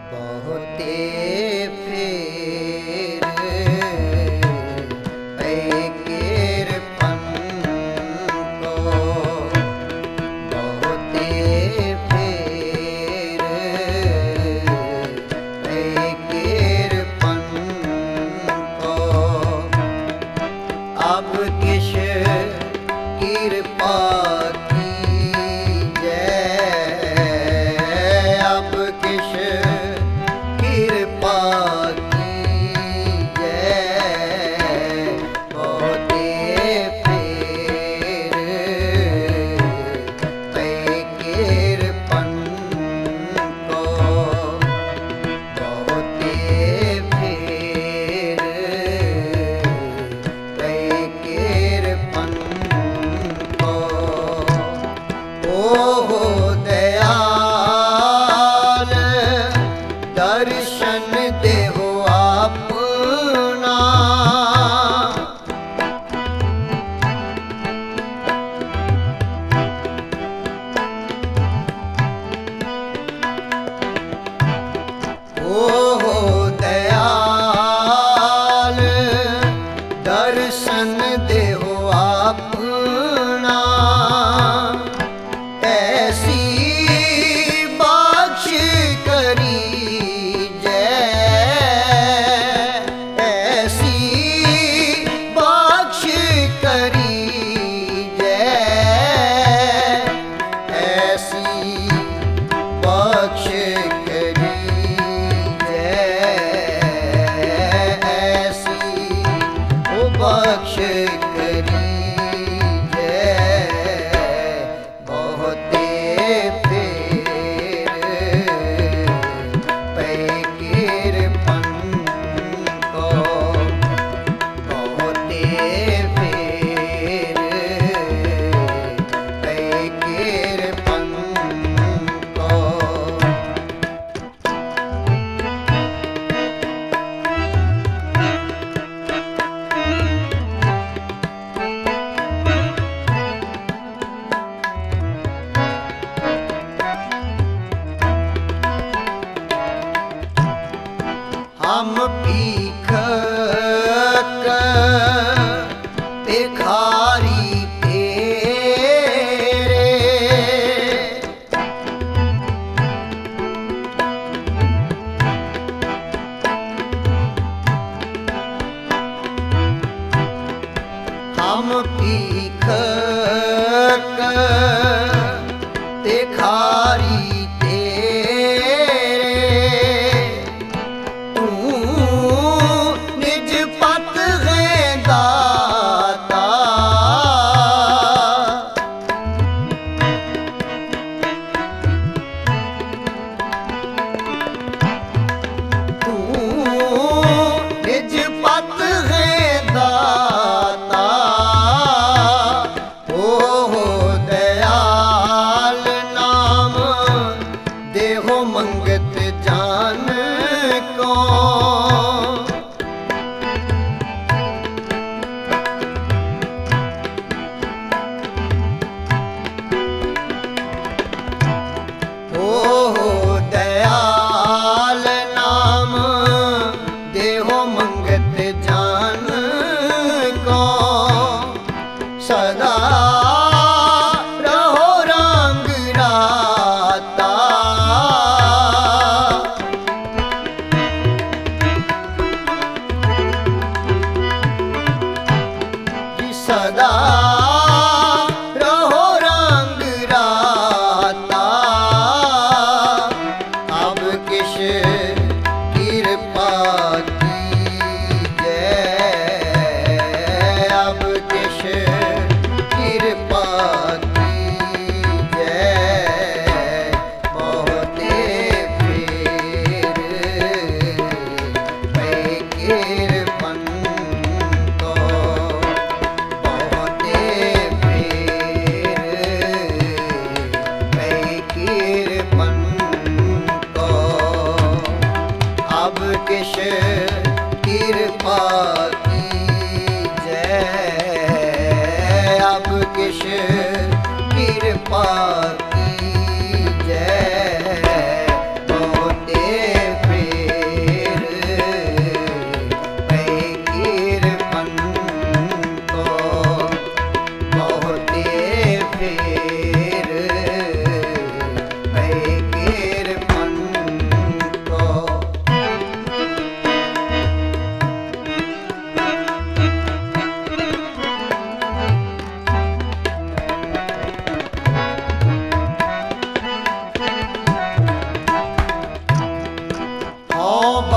बहुते फेर किरपन को, बहुते फेर किरपन को। अब किश किरपा दर्शन देहो अपना, ओहो दयाल दर्शन देहो अपना। ऐसी बख्श करी बख्श करी जय, बहुते फेर किरपन को, बहुते फेर किरपन को। हम भीख भिखारी तेरे, हम भीख भिखारी निज पत है दाता।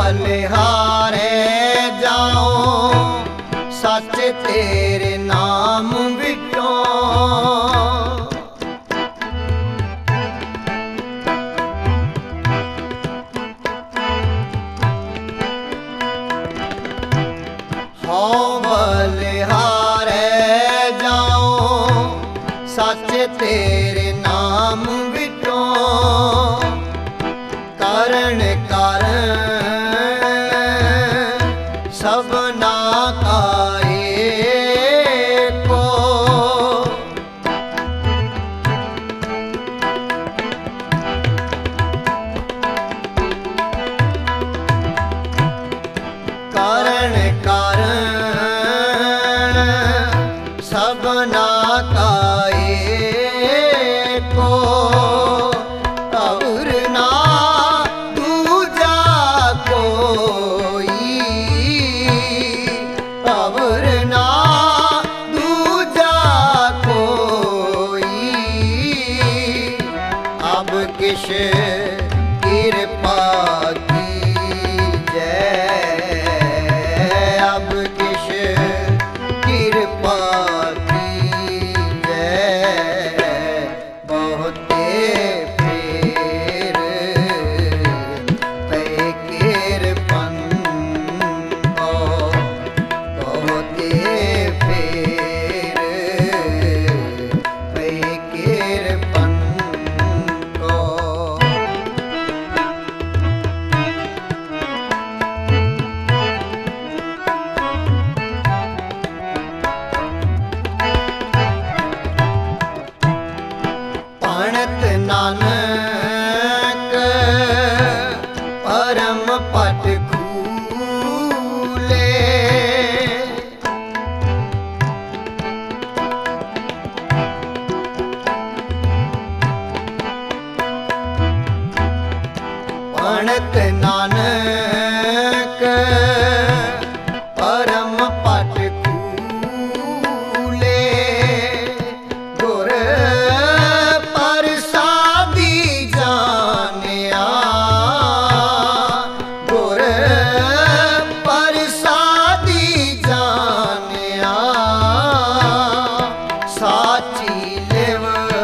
ਬਲਿਹਾਰੇ ਜਾਓ ਸੱਚ ਤੇਰੇ ਨਾਮ ਵਿਟੋ। ਹਉ ਬਲਿਹਾਰੇ ਜਾਓ ਸੱਚ ਤੇਰੇ ਨਾਮ ਵਿਟੋ। ਕਰਨ ਕਾਰਨ ਸਭਨਾ ਕਾ ਏਕੋ। ਕਰਨ ਕਾਰਨ ਸਭਨਾ ਕਾ ਏਕੋ। ਔਰ ਨਾ ਦੂਜਾ ਕੋਈ, ਔਰ ਨਾ ਦੂਜਾ ਕੋਈ। ਅਬ ਕਿਛ ਕਿਰਪਾ ਕੀਜੈ, ਅਬ ਕਿਛ ਕਿਰਪਾ ਕੀਜੈ। ਬਹੁਤੇ ਫੇਰ ਪਏ ਕਿਰਪਨ ਕੋ, ਬਹੁਤੇ ਫੇਰ ਪਏ ਕਿਰਪਨ ਕੋ। ਪਣਤ ਨਾਨਕ ਪਰਮ ਪਦ ਖੂਲੇ। ਪਣਤ ਨਾਨਕ ਪਰਮ ਪਦ ਖੂਲੇ। ਗੁਰ ਪ੍ਰਸਾਦੀ ਜਾਣਿਆ, ਗੁਰ ਪ੍ਰਸਾਦੀ ਜਾਣਿਆ। ਸਾਚੀ ਲਿਵ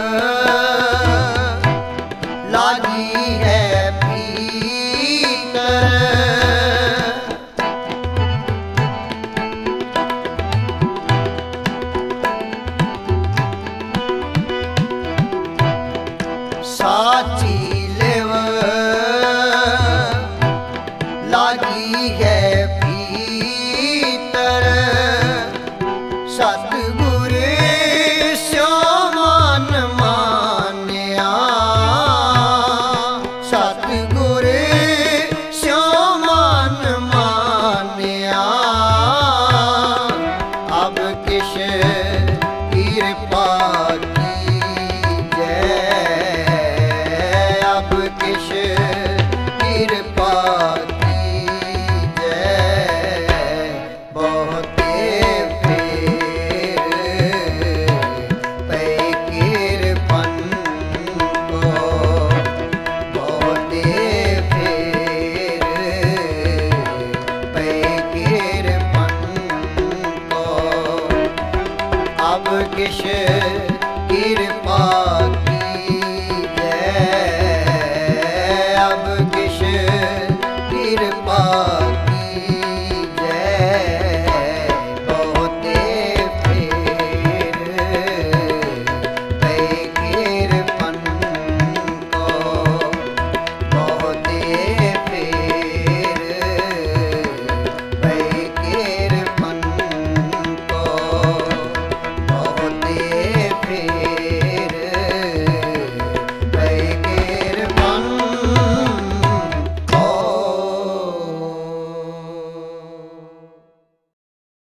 ਲਾਗੀ ਹੈ ਭੀਤਰ। ਸਾਚੀ ਲਿਵ ਲਾਗੀ ਹੈ ਭੀਤਰ। ਸਤਿਗੁਰ ਸਿਉ ਮਨ ਮਾਨਿਆ, ਸਤਿਗੁਰ